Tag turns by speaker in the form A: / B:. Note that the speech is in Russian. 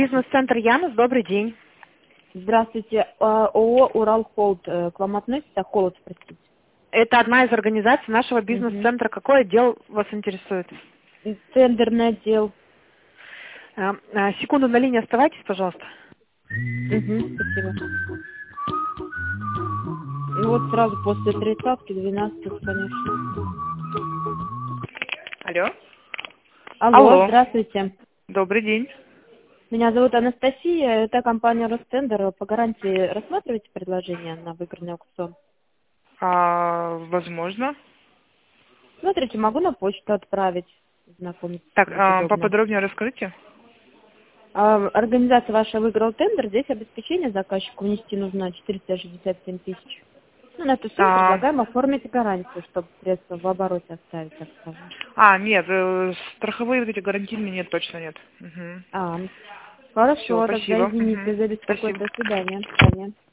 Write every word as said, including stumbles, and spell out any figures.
A: Бизнес-центр Янус, добрый день.
B: Здравствуйте. А, ООО «Уралхолд» к вам относится? Холод, простите.
A: Это одна из организаций нашего
B: Угу.
A: бизнес-центра. Какой отдел вас интересует?
B: Тендерный отдел.
A: А, а, Секунду на линии оставайтесь, пожалуйста.
B: Угу, спасибо. И вот сразу после тридцатки, двенадцатых, конечно.
A: Алло.
B: Алло,
A: Алло.
B: здравствуйте.
A: Добрый день.
B: Меня зовут Анастасия. Это компания «Ростендер». По гарантии рассматриваете предложение на выигранный аукцион?
A: А, возможно.
B: Смотрите, могу на почту отправить. Знакомиться,
A: Так,
B: будет
A: а,
B: удобно.
A: поподробнее расскажите.
B: А, Организация ваша выиграла тендер. Здесь обеспечение заказчику внести нужно четыреста шестьдесят семь тысяч. Ну, на эту сумму
A: А,
B: предлагаем оформить гарантию, чтобы средства в обороте оставить, так скажем.
A: а нет, э, страховые вот эти гарантийные нет, точно нет.
B: А,
A: Все,
B: хорошо, тогда
A: спасибо.
B: извините
A: Мгм.
B: за
A: Спасибо.
B: беспокойство. До свидания. До свидания.